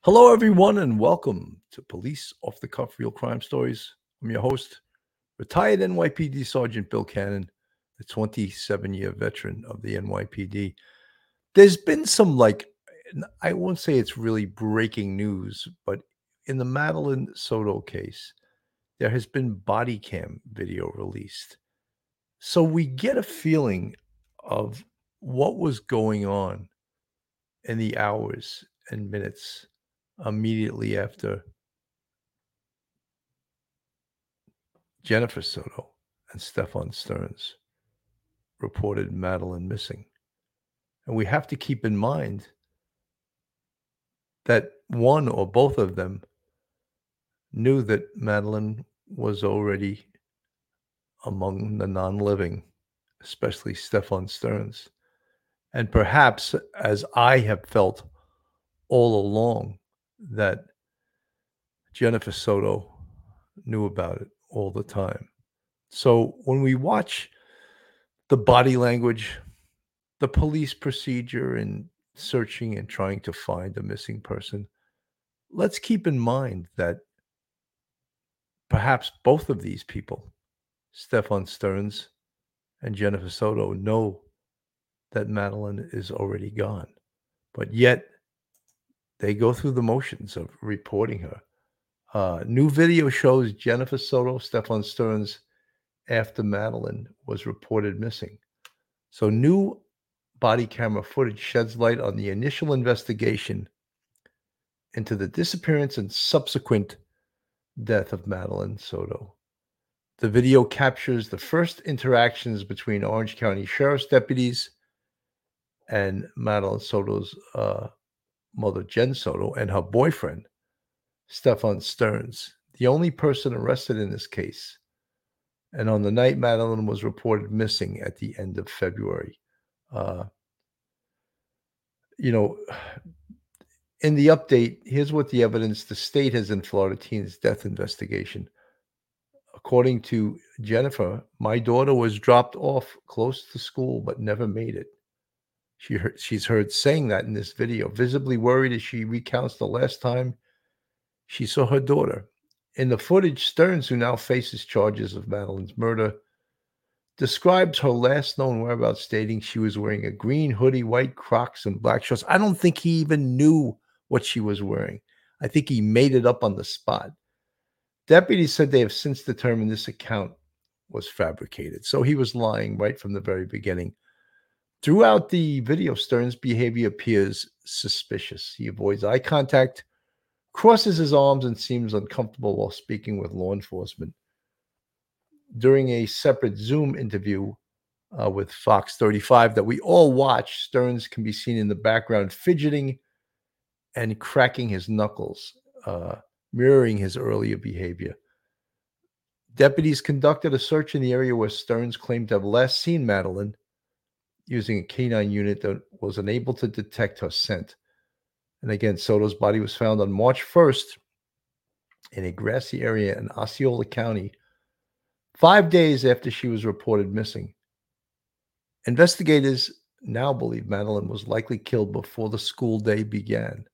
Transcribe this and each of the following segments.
Hello, everyone, and welcome to Police Off the Cuff Real Crime Stories. I'm your host, retired NYPD Sergeant Bill Cannon, the 27-year veteran of the NYPD. There's been some, I won't say it's really breaking news, but in the Madeline Soto case, there has been body cam video released. So we get a feeling of what was going on in the hours and minutes immediately after Jennifer Soto and Stefan Stearns reported Madeline missing. And we have to keep in mind that one or both of them knew that Madeline was already among the non-living, especially Stefan Stearns. And perhaps, as I have felt all along, that Jennifer Soto knew about it all the time. So when we watch the body language, the police procedure in searching and trying to find a missing person, let's keep in mind that perhaps both of these people, Stefan Stearns and Jennifer Soto, know that Madeline is already gone, but yet they go through the motions of reporting her. New video shows Jennifer Soto, Stefan Stearns after Madeline was reported missing. So new body camera footage sheds light on the initial investigation into the disappearance and subsequent death of Madeline Soto. The video captures the first interactions between Orange County Sheriff's deputies and Madeline Soto's mother, Jen Soto, and her boyfriend, Stefan Stearns, the only person arrested in this case. And on the night Madeline was reported missing at the end of February. You know, in the update, here's what the evidence the state has in Florida Teen's death investigation. According to Jennifer, my daughter was dropped off close to school but never made it. She's heard saying that in this video, visibly worried as she recounts the last time she saw her daughter. In the footage, Stearns, who now faces charges of Madeline's murder, describes her last known whereabouts, stating she was wearing a green hoodie, white Crocs, and black shorts. I don't think he even knew what she was wearing. I think he made it up on the spot. Deputies said they have since determined this account was fabricated. So he was lying right from the very beginning. Throughout the video, Stearns' behavior appears suspicious. He avoids eye contact, crosses his arms, and seems uncomfortable while speaking with law enforcement. During a separate Zoom interview with Fox 35 that we all watched, Stearns can be seen in the background fidgeting and cracking his knuckles, mirroring his earlier behavior. Deputies conducted a search in the area where Stearns claimed to have last seen Madeline using a canine unit that was unable to detect her scent. And again, Soto's body was found on March 1st in a grassy area in Osceola County, 5 days after she was reported missing. Investigators now believe Madeline was likely killed before the school day began.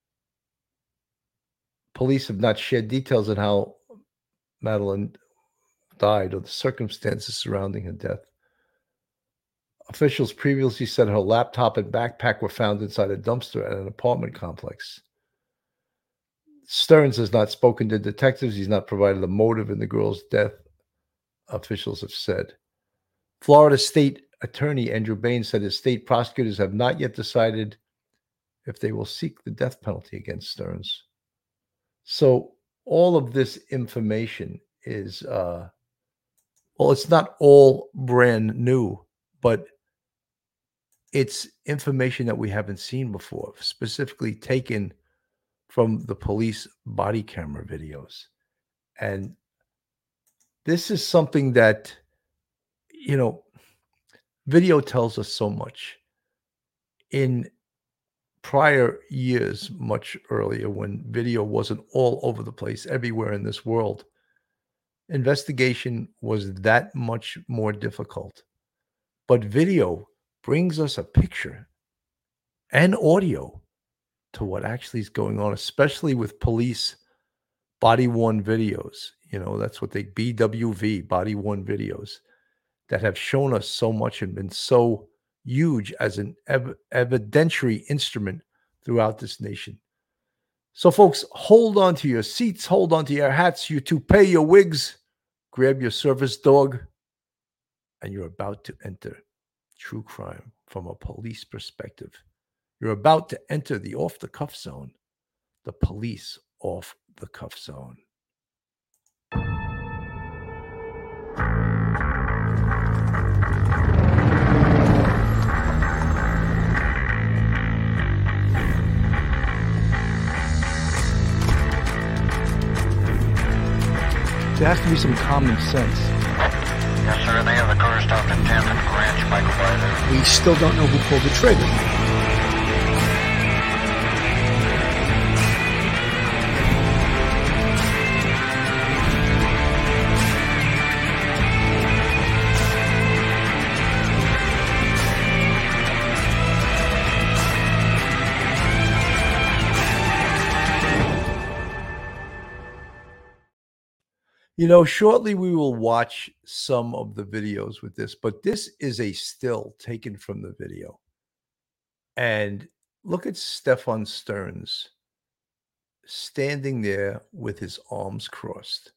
Police have not shared details on how Madeline died or the circumstances surrounding her death. Officials previously said her laptop and backpack were found inside a dumpster at an apartment complex. Stearns has not spoken to detectives. He's not provided a motive in the girl's death, officials have said. Florida State Attorney Andrew Bain said his state prosecutors have not yet decided if they will seek the death penalty against Stearns. So all of this information is, it's not all brand new, but it's information that we haven't seen before, specifically taken from the police body camera videos. And this is something that, video tells us so much. In prior years, much earlier, when video wasn't all over the place, everywhere in this world, investigation was that much more difficult. But video brings us a picture and audio to what actually is going on, especially with police body-worn videos. That's what BWV, body-worn videos, that have shown us so much and been so huge as an evidentiary instrument throughout this nation. So, folks, hold on to your seats, hold on to your hats, your toupee, your wigs, grab your service dog, and you're about to enter true crime from a police perspective. You're about to enter the off-the-cuff zone, the police off-the-cuff zone. There has to be some common sense. Yes, sir. They have the car stopped at 10th and Ranch Michael Byler. We still don't know who pulled the trigger. Shortly we will watch some of the videos with this, but this is a still taken from the video. And look at Stefan Stearns standing there with his arms crossed.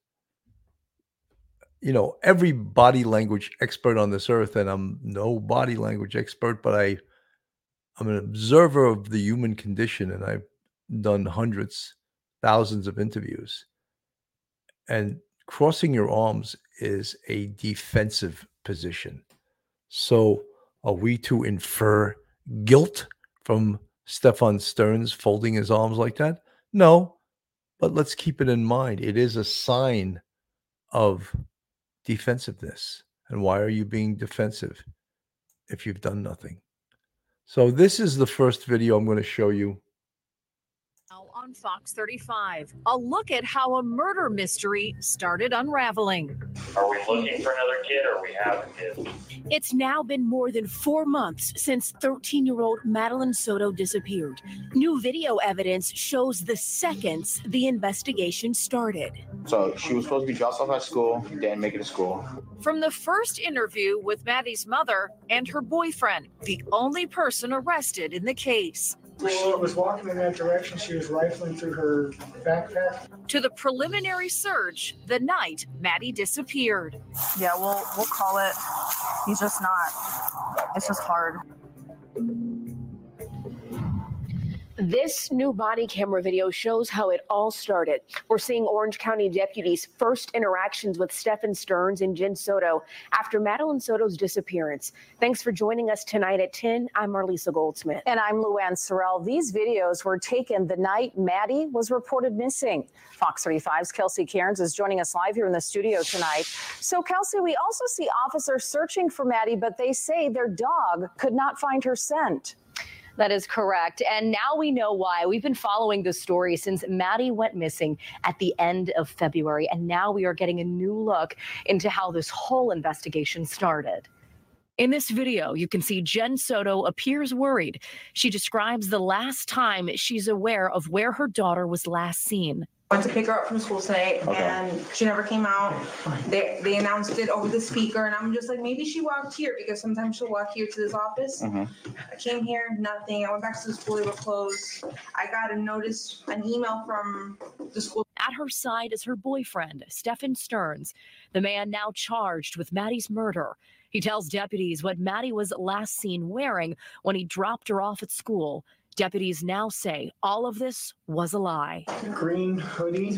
Every body language expert on this earth, and I'm no body language expert, but I'm an observer of the human condition, and I've done hundreds, thousands of interviews. And crossing your arms is a defensive position. So are we to infer guilt from Stefan Stearns folding his arms like that? No, but let's keep it in mind. It is a sign of defensiveness. And why are you being defensive if you've done nothing? So this is the first video I'm going to show you. On Fox 35, a look at how a murder mystery started unraveling. Are we looking for another kid or we have a kid? It's now been more than 4 months since 13-year-old Madeline Soto disappeared. New video evidence shows the seconds the investigation started. So she was supposed to be dropped off at school, didn't make it to school. From the first interview with Maddie's mother and her boyfriend, the only person arrested in the case. When she was walking in that direction, she was rifling through her backpack. To the preliminary search the night Maddie disappeared. Yeah, we'll call it. He's just not. It's just hard. This new body camera video shows how it all started. We're seeing Orange County deputies' first interactions with Stefan Stearns and Jen Soto after Madeline Soto's disappearance. Thanks for joining us tonight at 10. I'm Marlisa Goldsmith. And I'm Luann Sorrell. These videos were taken the night Maddie was reported missing. Fox 35's Kelsey Cairns is joining us live here in the studio tonight. So, Kelsey, we also see officers searching for Maddie, but they say their dog could not find her scent. That is correct. And now we know why. We've been following this story since Maddie went missing at the end of February. And now we are getting a new look into how this whole investigation started. In this video, you can see Jen Soto appears worried. She describes the last time she's aware of where her daughter was last seen. Went to pick her up from school today, and she never came out. They announced it over the speaker, and I'm just like, maybe she walked here, because sometimes she'll walk here to this office. I came here, nothing. I went back to the school, they were closed. I got an email from the school. At her side is her boyfriend, Stefan Stearns, the man now charged with Maddie's murder. He tells deputies what Maddie was last seen wearing when he dropped her off at school. Deputies now say all of this was a lie. Green hoodie,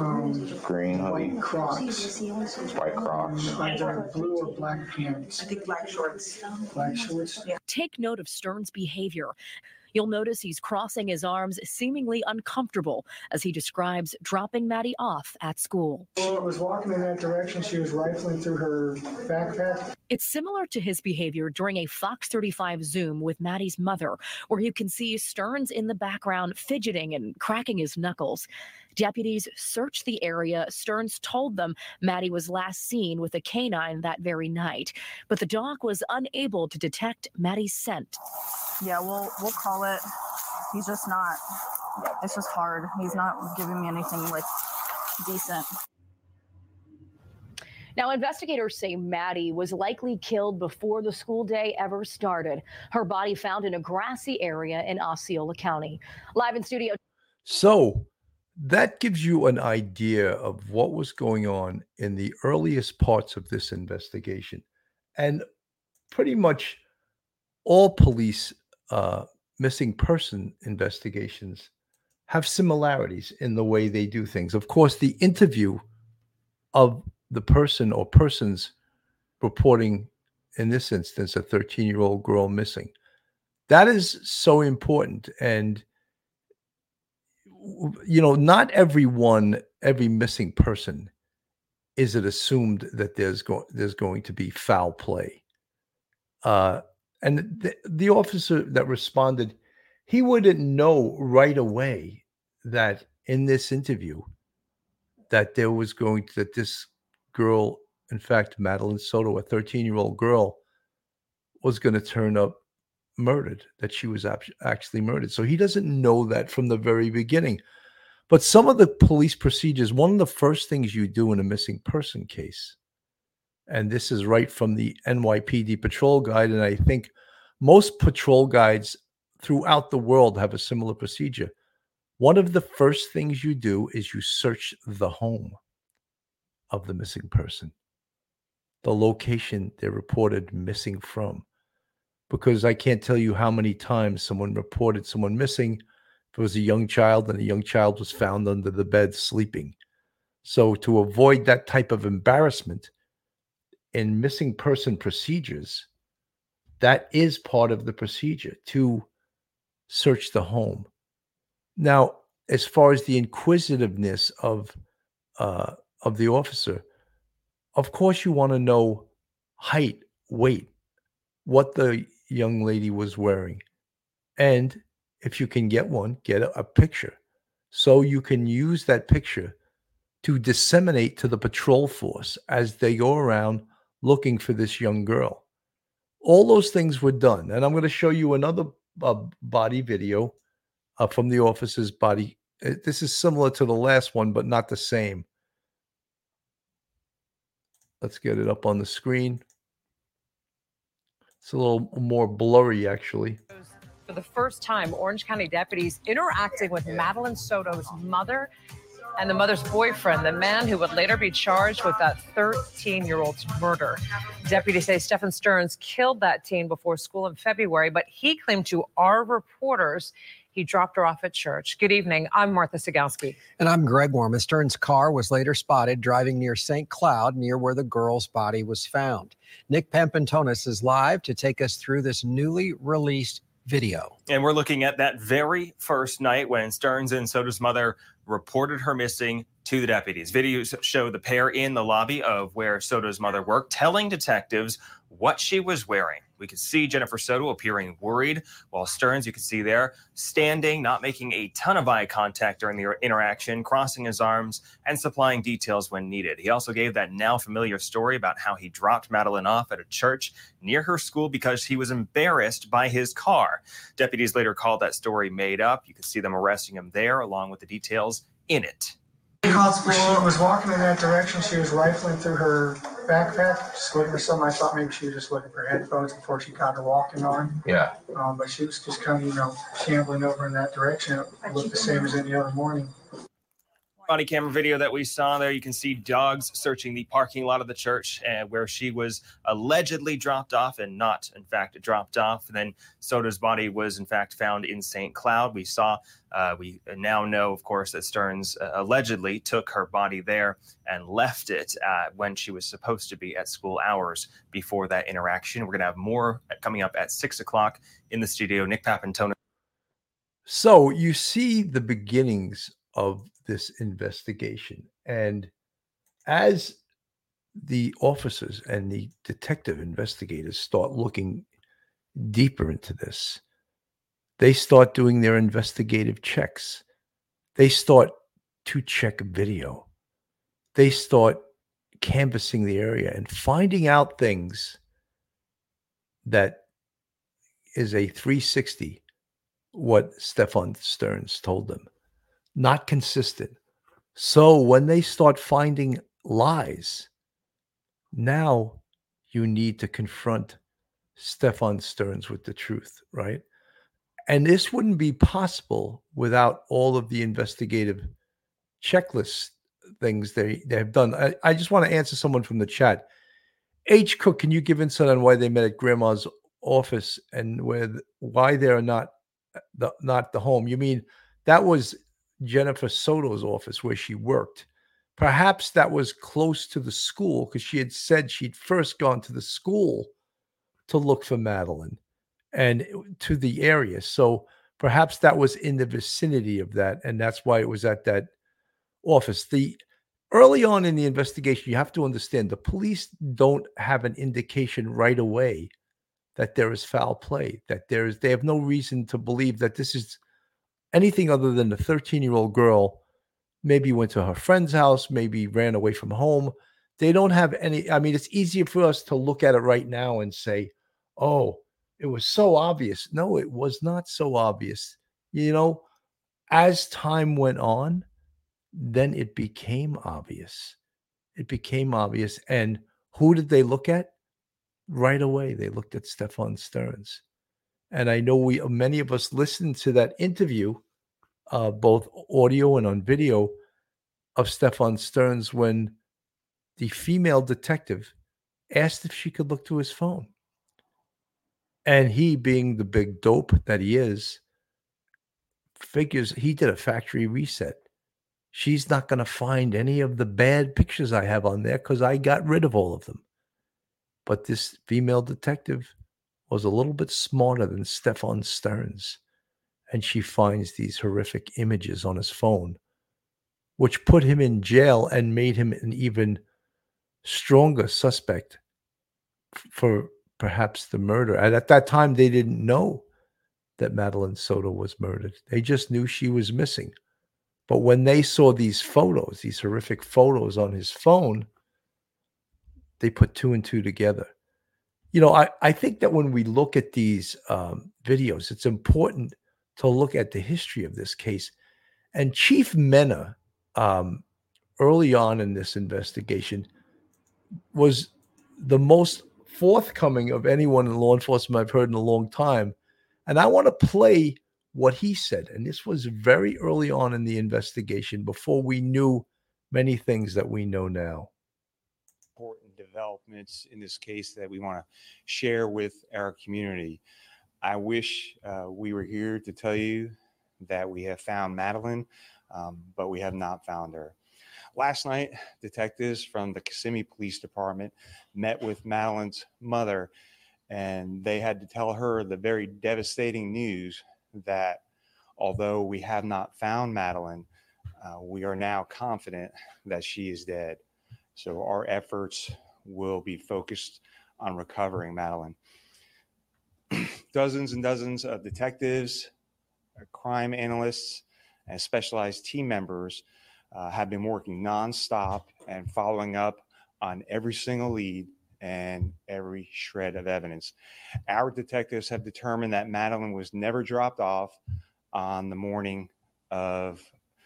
Green hoodie, white Crocs, white Crocs. either blue or black pants. I think black shorts. Black shorts. Take note of Stearns' behavior. You'll notice he's crossing his arms, seemingly uncomfortable, as he describes dropping Maddie off at school. When I was walking in that direction, she was rifling through her backpack. It's similar to his behavior during a Fox 35 Zoom with Maddie's mother, where you can see Stearns in the background fidgeting and cracking his knuckles. Deputies searched the area. Stearns told them Maddie was last seen with a canine that very night, but the dog was unable to detect Maddie's scent. Yeah, we'll call it. He's just not, it's just hard. He's not giving me anything like decent. Now, investigators say Maddie was likely killed before the school day ever started. Her body found in a grassy area in Osceola County. Live in studio. So that gives you an idea of what was going on in the earliest parts of this investigation. And pretty much all police missing person investigations have similarities in the way they do things. Of course, the interview of the person or persons reporting, in this instance, a 13-year-old girl missing, that is so important. And not every missing person is it assumed that there's going to be foul play. And the officer that responded, he wouldn't know right away that in this interview that this girl, in fact, Madeline Soto, a 13-year-old girl, was going to turn up murdered, that she was actually murdered. So he doesn't know that from the very beginning. But some of the police procedures, one of the first things you do in a missing person case, and this is right from the NYPD patrol guide, and I think most patrol guides throughout the world have a similar procedure. One of the first things you do is you search the home of the missing person, the location they're reported missing from. Because I can't tell you how many times someone reported someone missing. If it was a young child and a young child was found under the bed sleeping. So to avoid that type of embarrassment in missing person procedures, that is part of the procedure, to search the home. Now, as far as the inquisitiveness of the officer, of course you want to know height, weight, what the young lady was wearing, and if you can get one, get a picture, so you can use that picture to disseminate to the patrol force as they go around looking for this young girl. All those things were done, and I'm going to show you another body video from the officer's body. This is similar to the last one, but not the same. Let's get it up on the screen. It's a little more blurry, actually. For the first time, Orange County deputies interacting with Madeline Soto's mother and the mother's boyfriend, the man who would later be charged with that 13-year-old's murder. Deputies say Stephen Stearns killed that teen before school in February, but he claimed to our reporters he dropped her off at church. Good evening. I'm Martha Sigowski. And I'm Greg Worm. Stearns' car was later spotted driving near St. Cloud, near where the girl's body was found. Nick Pampantonis is live to take us through this newly released video. And we're looking at that very first night when Stearns and Soto's mother reported her missing to the deputies. Videos show the pair in the lobby of where Soto's mother worked, telling detectives what she was wearing. We could see Jennifer Soto appearing worried, while Stearns, you can see there, standing, not making a ton of eye contact during the interaction, crossing his arms and supplying details when needed. He also gave that now familiar story about how he dropped Madeline off at a church near her school because he was embarrassed by his car. Deputies later called that story made up. You could see them arresting him there, along with the details in it. When she was walking in that direction, she was rifling through her backpack, just looking for something. I thought maybe she was just looking for headphones before she got her walking on. Yeah. But she was just kind of, shambling over in that direction. It looked the same as any other morning. Body camera video that we saw there, you can see dogs searching the parking lot of the church where she was allegedly dropped off and not, in fact, dropped off. And then Soto's body was, in fact, found in St. Cloud. We now know, of course, that Stearns allegedly took her body there and left it when she was supposed to be at school hours before that interaction. We're going to have more coming up at 6 o'clock in the studio. Nick Pampantonis. So you see the beginnings of this investigation, and as the officers and the detective investigators start looking deeper into this, they start doing their investigative checks. They start to check video. They start canvassing the area and finding out things that is a 360 what Stefan Stearns told them. Not consistent. So when they start finding lies, now you need to confront Stefan Stearns with the truth, right? And this wouldn't be possible without all of the investigative checklist things they have done. I just want to answer someone from the chat. H. Cook, can you give insight on why they met at grandma's office and why they are not the home? You mean that was Jennifer Soto's office where she worked? Perhaps that was close to the school because she had said she'd first gone to the school to look for Madeline and to the area. So perhaps that was in the vicinity of that, and that's why it was at that office. Early on in the investigation, you have to understand the police don't have an indication right away that there is foul play, that they have no reason to believe that this is anything other than a 13-year-old girl maybe went to her friend's house, maybe ran away from home. They don't have any. I mean, it's easier for us to look at it right now and say, oh, it was so obvious. No, it was not so obvious. As time went on, then it became obvious. It became obvious. And who did they look at? Right away, they looked at Stefan Stearns. And I know many of us listened to that interview, both audio and on video, of Stefan Stearns when the female detective asked if she could look to his phone. And he, being the big dope that he is, figures he did a factory reset. She's not going to find any of the bad pictures I have on there because I got rid of all of them. But this female detective was a little bit smarter than Stefan Stearns. And she finds these horrific images on his phone, which put him in jail and made him an even stronger suspect for perhaps the murder. And at that time, they didn't know that Madeline Soto was murdered. They just knew she was missing. But when they saw these photos, these horrific photos on his phone, they put two and two together. I think that when we look at these videos, it's important to look at the history of this case. And Chief Mena, early on in this investigation, was the most forthcoming of anyone in law enforcement I've heard in a long time. And I want to play what he said. And this was very early on in the investigation, before we knew many things that we know now. Important developments in this case that we want to share with our community. I wish we were here to tell you that we have found Madeline, but we have not found her. Last night, detectives from the Kissimmee Police Department met with Madeline's mother, and they had to tell her the very devastating news that although we have not found Madeline, we are now confident that she is dead. So our efforts will be focused on recovering Madeline. Dozens and dozens of detectives, crime analysts, and specialized team members have been working nonstop and following up on every single lead and every shred of evidence. Our detectives have determined that Madeline was never dropped off on the morning of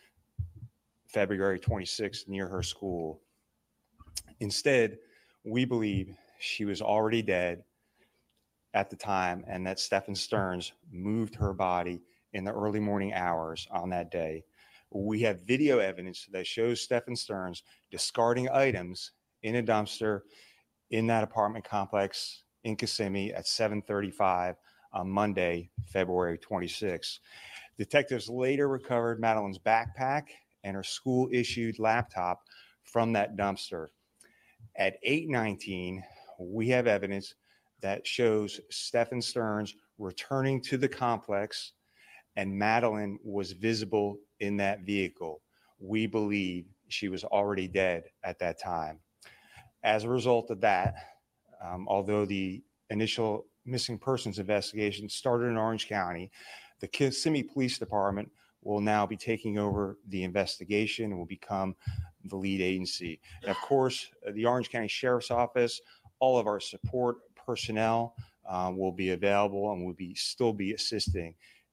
February 26th near her school. Instead, we believe she was already dead at the time, and that Stefan Stearns moved her body in the early morning hours on that day. We have video evidence that shows Stefan Stearns discarding items in a dumpster in that apartment complex in Kissimmee at 7:35 on Monday, February 26. Detectives later recovered Madeline's backpack and her school-issued laptop from that dumpster. At 8:19, we have evidence that shows Stefan Stearns returning to the complex, and Madeline was visible in that vehicle. We believe she was already dead at that time. As a result of that, although the initial missing persons investigation started in Orange County, the Kissimmee Police Department will now be taking over the investigation and will become the lead agency. And of course, the Orange County Sheriff's Office, all of our support personnel will be available and will still be assisting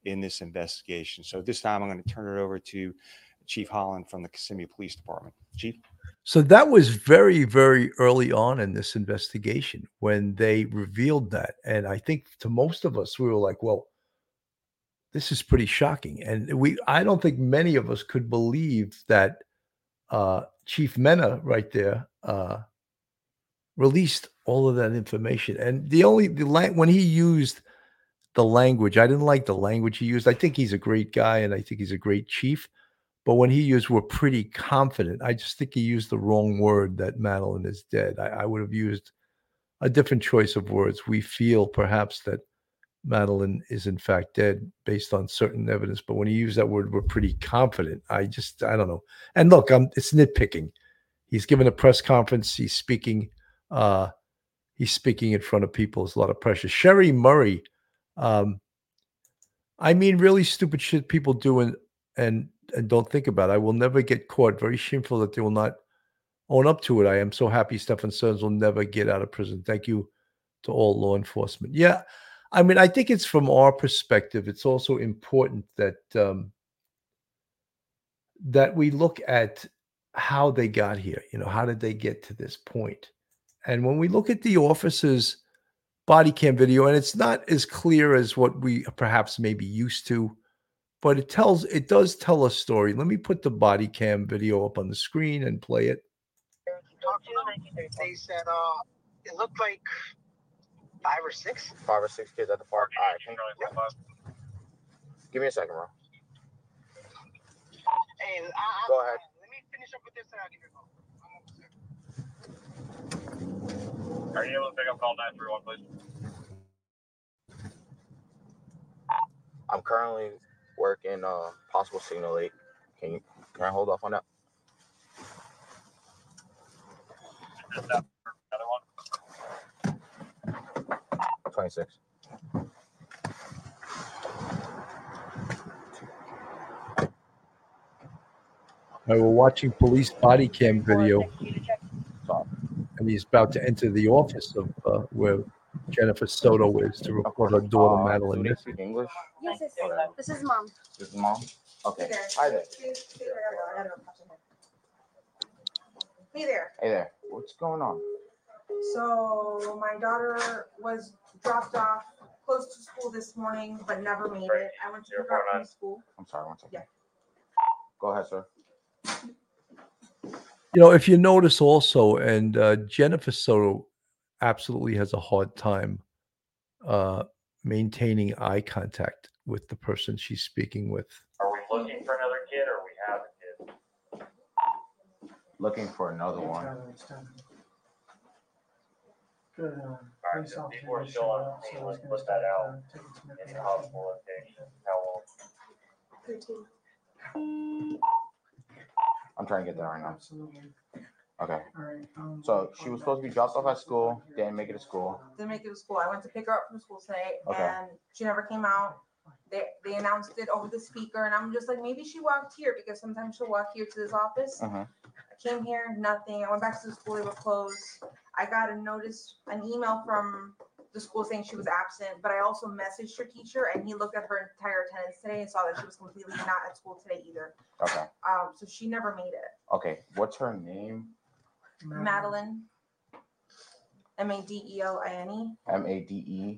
in this investigation. So this time I'm going to turn it over to Chief Holland from the Kissimmee Police Department. Chief? So that was very, very early on in this investigation when they revealed that. And I think to most of us, we were like, well, this is pretty shocking. And I don't think many of us could believe that Chief Mena right there released all of that information. And when he used the language, I didn't like the language he used. I think he's a great guy and I think he's a great chief. But when he used, we're pretty confident, I just think he used the wrong word, that Madeline is dead. I would have used a different choice of words. We feel perhaps that Madeline is in fact dead based on certain evidence. But when he used that word, we're pretty confident. I don't know. And look, it's nitpicking. He's given a press conference. He's speaking in front of people. There's a lot of pressure. Sherry Murray, I mean, really stupid shit people do and don't think about it. I will never get caught. Very shameful that they will not own up to it. I am so happy Stephen Stearns will never get out of prison. Thank you to all law enforcement. Yeah, I mean, I think it's from our perspective. It's also important that that we look at how they got here. You know, how did they get to this point? And when we look at the officer's body cam video, and it's not as clear as what we perhaps may be used to, but it does tell a story. Let me put the body cam video up on the screen and play it. They said it looked like 5 or 6. 5 or 6 kids at the park. All right. Give me a second, bro. Hey, go ahead. Let me finish up with this and I'll give you a call. Are you able to pick up call 931, please? I'm currently working possible signal 8. Can I hold off on that? Another one. 26. We're watching police body cam video, and he's about to enter the office of where Jennifer Soto is to report her daughter Madeline. Do they speak English? Yes, this is Mom. This is Mom? Okay. Hi there. Hey there. Hey there. What's going on? So my daughter was dropped off close to school this morning, but never made it. I went to pick her up from school. I'm sorry, one second. Yeah. Go ahead, sir. You know, if you notice also, and Jennifer Soto absolutely has a hard time maintaining eye contact with the person she's speaking with. Are we looking for another kid or we have a kid? Looking for another one. Good. Alright, so people are still on the scene. Let's put that out in the hospital location. How old? I'm trying to get there right now. Absolutely. Okay. All right. So she was supposed to be dropped off at school, didn't make it to school. Didn't make it to school. I went to pick her up from school today, Okay. and she never came out. They announced it over the speaker, and I'm just like, maybe she walked here because sometimes she'll walk here to this office. Mhm. I came here, nothing. I went back to the school, they were closed. I got an email from the school saying she was absent, but I also messaged her teacher, and he looked at her entire attendance today and saw that she was completely not at school today either. Okay. So she never made it. Okay. What's her name? Madeline. Madeline. Madeline.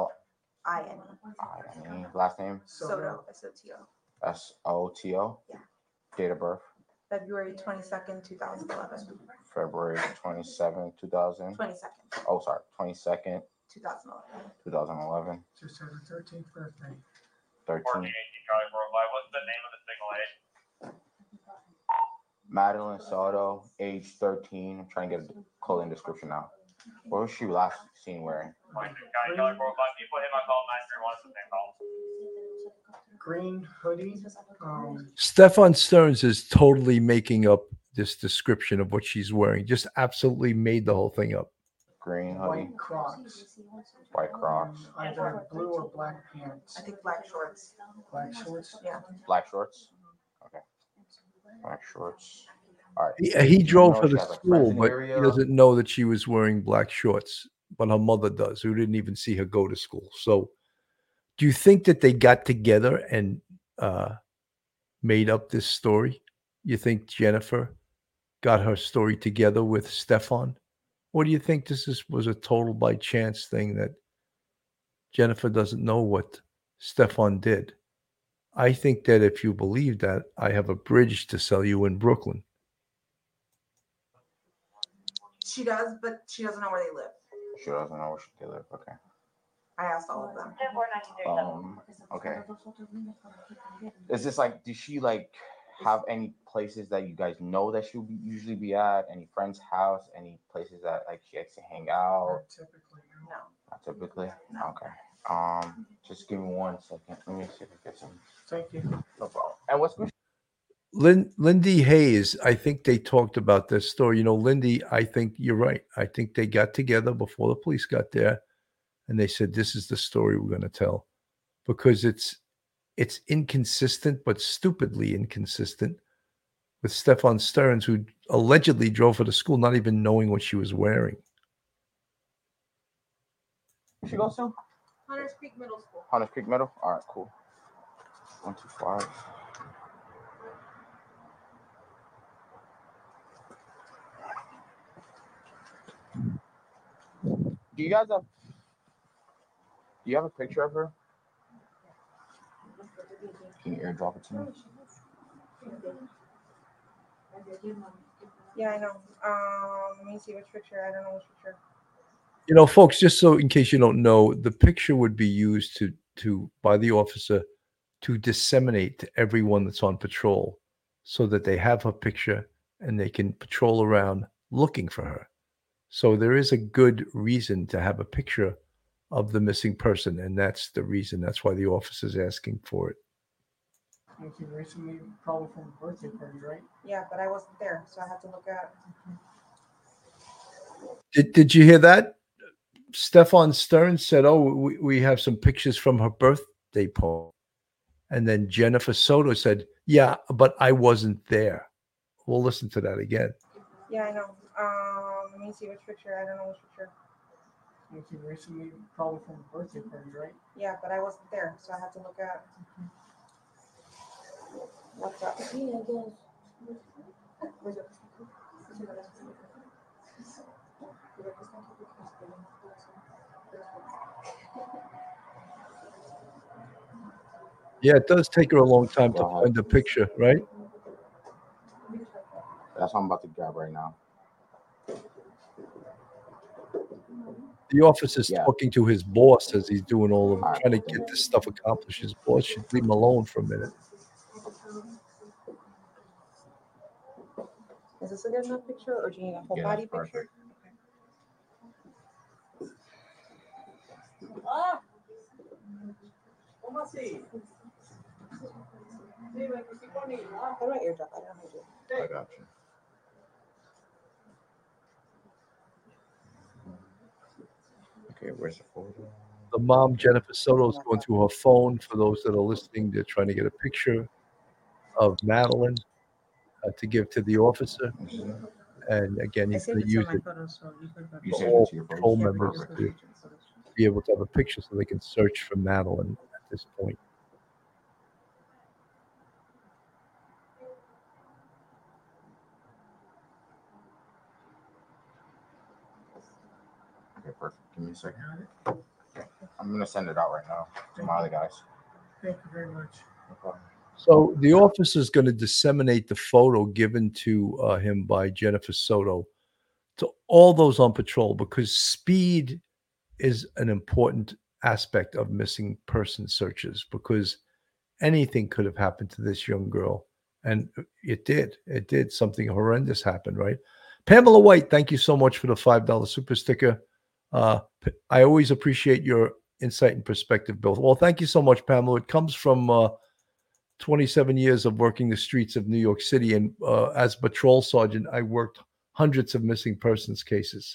Last name? Soto. SOTO. SOTO? Yeah. Date of birth? February 22nd, 2011. February 27, 2000. 22nd. Oh, sorry. 22nd, 2011. 2011. Just had her 13th birthday. 13. 1480 Charlie Worldwide. What's the name of the signal aid? Madeline Soto, age 13. I'm trying to get a clothing description now. What was she last seen wearing? 26 County Charlie Worldwide. People hit my call 931. It's the same call. Green hoodie. Stephen Stearns is totally making up this description of what she's wearing. Just absolutely made the whole thing up. Green hoodie. White Crocs. White Crocs. Either blue or black pants. I think black shorts. Black shorts. Yeah. Black shorts? Okay. Black shorts. All right. He drove You her know she to has, like, school, friends in the but he area? doesn't know that she was wearing black shorts. But her mother does, who didn't even see her go to school. So Do you think that they got together and made up this story? You think Jennifer got her story together with Stefan? Or do you think was a total by chance thing that Jennifer doesn't know what Stefan did? I think that if you believe that, I have a bridge to sell you in Brooklyn. She does, but she doesn't know where they live. She doesn't know where they live. Okay. I asked all of them. Okay. Is this like, does she like have any places that you guys know that she'll usually be at? Any friend's house? Any places that like she likes to hang out? No. Not typically? No. Okay. Just give me 1 second. Let me see if I get some. Thank you. No problem. And what's good? Lindy Hayes, I think they talked about this story. You know, Lindy, I think you're right. I think they got together before the police got there, and they said, "This is the story we're going to tell," because it's inconsistent, but stupidly inconsistent, with Stefan Stearns, who allegedly drove her to school, not even knowing what she was wearing. She goes to Hunters Creek Middle School. Hunters Creek Middle. All right, cool. 125. Do you have a picture of her? Can you airdrop it to me? Yeah, I know. Let me see which picture. I don't know which picture. You know, folks, just so in case you don't know, the picture would be used to by the officer to disseminate to everyone that's on patrol so that they have her picture and they can patrol around looking for her. So there is a good reason to have a picture of the missing person, and that's the reason. That's why the officer's asking for it. Thank you. Recently, probably from a birthday party, right? Yeah, but I wasn't there, so I had to look at. Did you hear that? Stefan Stearns said, "Oh, we have some pictures from her birthday party," and then Jennifer Soto said, "Yeah, but I wasn't there." We'll listen to that again. Yeah, I know. Let me see which picture. I don't know which picture. Thank you. Recently, probably from a birthday party, right? Yeah, but I wasn't there, so I had to look at. What's up? Yeah, it does take her a long time to find the picture, right? That's what I'm about to grab right now. The officer's talking to his boss as he's doing all of trying to get this stuff accomplished. His boss should leave him alone for a minute. Is this a good enough picture, or do you need a whole body picture? How do I airdrop? I don't know how to do it. I got you. Okay, where's the photo? The mom, Jennifer Soto, is going through her phone. For those that are listening, they're trying to get a picture of Madeline to give to the officer. And again, he's going to use it for all patrol members to be able to have a picture so they can search for Madeline at this point. Okay, perfect. Give me a second. Okay. I'm going to send it out right now to my other guys. Thank you very much. No problem. So the officer is going to disseminate the photo given to him by Jennifer Soto to all those on patrol, because speed is an important aspect of missing person searches, because anything could have happened to this young girl. And it did. Something horrendous happened, right? Pamela White, thank you so much for the $5 super sticker. I always appreciate your insight and perspective, Bill. Well, thank you so much, Pamela. It comes from 27 years of working the streets of New York City. And as patrol sergeant, I worked hundreds of missing persons cases.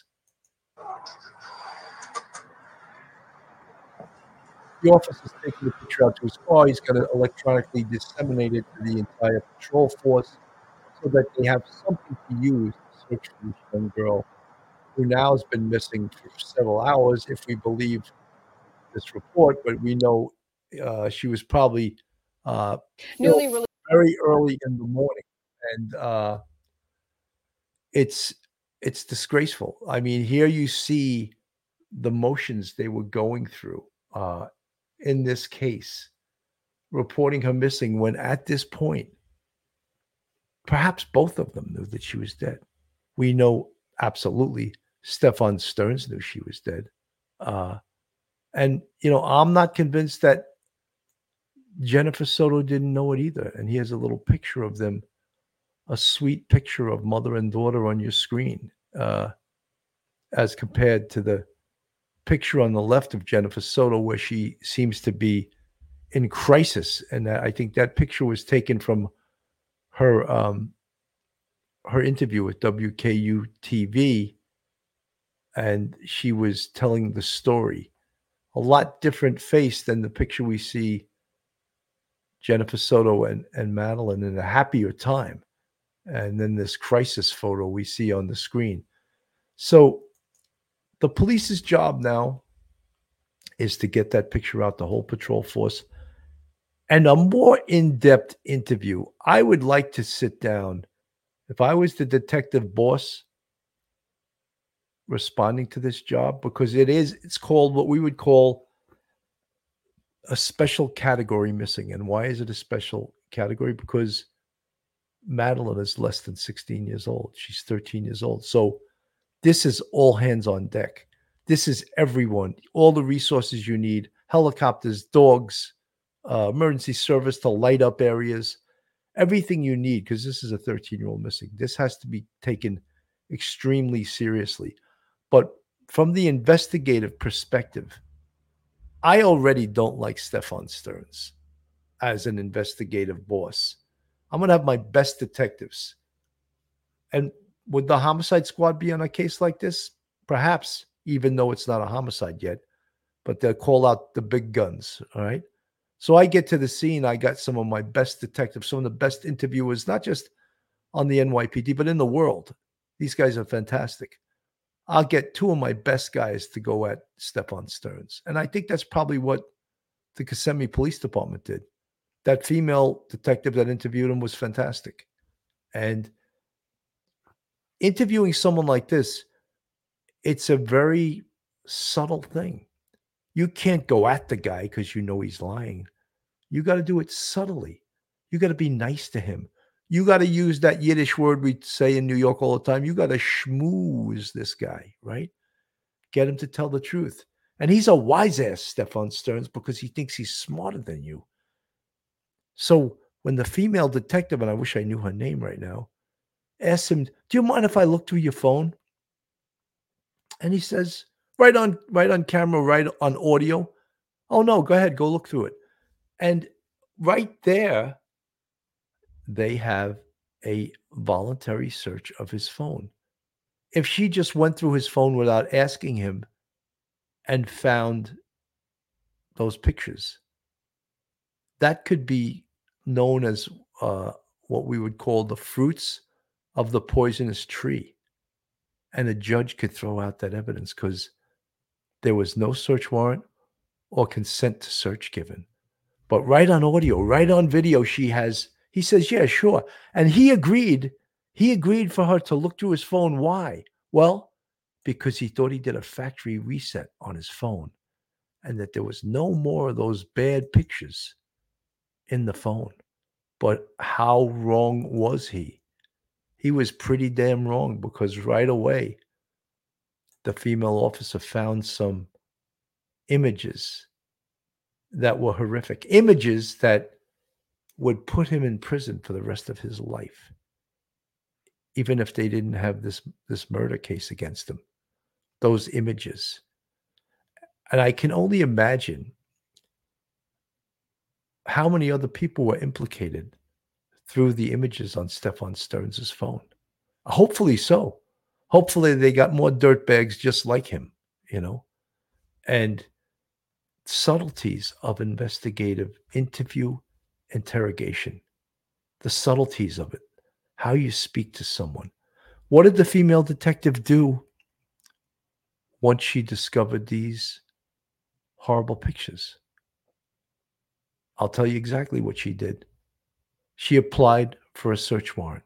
The officer's taking the picture out to his car. He's going to electronically disseminate it to the entire patrol force so that they have something to use to search for this young girl, who now has been missing for several hours, if we believe this report. But we know She was probably Newly ill released. very early in the morning, and it's disgraceful. I mean, here you see the motions they were going through in this case, reporting her missing when at this point, perhaps both of them knew that she was dead. We know absolutely Stefan Stearns knew she was dead. And, I'm not convinced that Jennifer Soto didn't know it either. And here's a little picture of them, a sweet picture of mother and daughter on your screen, as compared to the picture on the left of Jennifer Soto, where she seems to be in crisis. And I think that picture was taken from her her interview with WKU TV, and she was telling the story. A lot different face than the picture we see Jennifer Soto and Madeline in a happier time. And then this crisis photo we see on the screen. So the police's job now is to get that picture out, the whole patrol force. And a more in-depth interview. I would like to sit down, if I was the detective boss responding to this job, because it's called what we would call a special category missing. And why is it a special category? Because Madeline is less than 16 years old. She's 13 years old. So this is all hands on deck. This is everyone, all the resources you need, helicopters, dogs, emergency service to light up areas, everything you need, because this is a 13-year-old missing. This has to be taken extremely seriously. But from the investigative perspective, I already don't like Stefan Stearns as an investigative boss. I'm going to have my best detectives. And would the homicide squad be on a case like this? Perhaps, even though it's not a homicide yet, but they'll call out the big guns, all right? So I get to the scene, I got some of my best detectives, some of the best interviewers, not just on the NYPD, but in the world. These guys are fantastic. I'll get two of my best guys to go at Stefan Stearns. And I think that's probably what the Kissimmee Police Department did. That female detective that interviewed him was fantastic. And interviewing someone like this, it's a very subtle thing. You can't go at the guy because you know he's lying. You got to do it subtly. You got to be nice to him. You got to use that Yiddish word we say in New York all the time. You got to schmooze this guy, right? Get him to tell the truth. And he's a wise ass, Stefan Stearns, because he thinks he's smarter than you. So when the female detective, and I wish I knew her name right now, asks him, do you mind if I look through your phone? And he says, right on camera, right on audio. Oh, no, go ahead. Go look through it. And right there, they have a voluntary search of his phone. If she just went through his phone without asking him and found those pictures, that could be known as what we would call the fruits of the poisonous tree. And a judge could throw out that evidence because there was no search warrant or consent to search given. But right on audio, right on video, he says, yeah, sure. And he agreed for her to look through his phone. Why? Well, because he thought he did a factory reset on his phone and that there was no more of those bad pictures in the phone. But how wrong was he? He was pretty damn wrong, because right away, the female officer found some images that were horrific, images that would put him in prison for the rest of his life, even if they didn't have this murder case against him. Those images. And I can only imagine how many other people were implicated through the images on Stefan Stearns' phone. Hopefully so. Hopefully they got more dirtbags just like him, and subtleties of investigative interrogation, the subtleties of it, how you speak to someone. What did the female detective do once she discovered these horrible pictures? I'll tell you exactly what she did. She applied for a search warrant.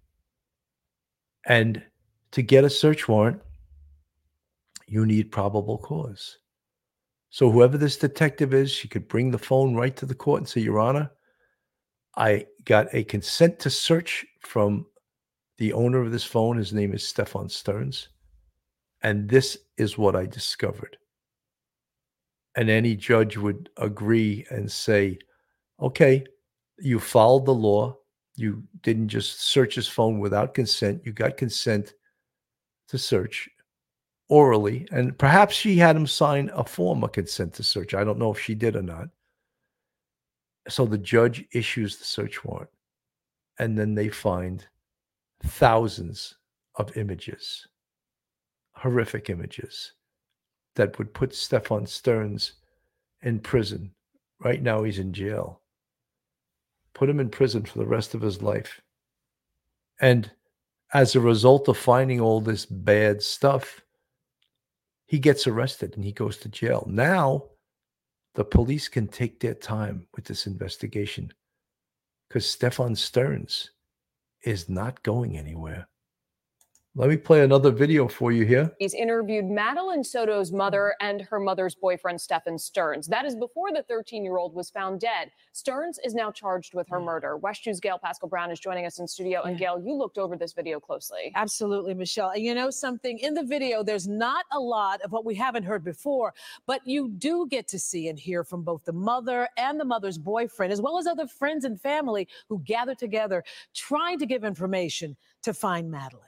And to get a search warrant, you need probable cause. So whoever this detective is, she could bring the phone right to the court and say, Your Honor, I got a consent to search from the owner of this phone. His name is Stefan Stearns. And this is what I discovered. And any judge would agree and say, okay, you followed the law. You didn't just search his phone without consent. You got consent to search orally. And perhaps she had him sign a form of consent to search. I don't know if she did or not. So the judge issues the search warrant. And then they find thousands of images, horrific images, that would put Stefan Stearns in prison. Right now, he's in jail. Put him in prison for the rest of his life. And as a result of finding all this bad stuff, he gets arrested and he goes to jail. Now, the police can take their time with this investigation because Stefan Stearns is not going anywhere. Let me play another video for you here. He's interviewed Madeline Soto's mother and her mother's boyfriend, Stefan Stearns. That is before the 13-year-old was found dead. Stearns is now charged with her murder. West 2's Gail Pascal Brown is joining us in studio. And Gail, you looked over this video closely. Absolutely, Michelle. And you know something? In the video, there's not a lot of what we haven't heard before, but you do get to see and hear from both the mother and the mother's boyfriend, as well as other friends and family who gather together trying to give information to find Madeline.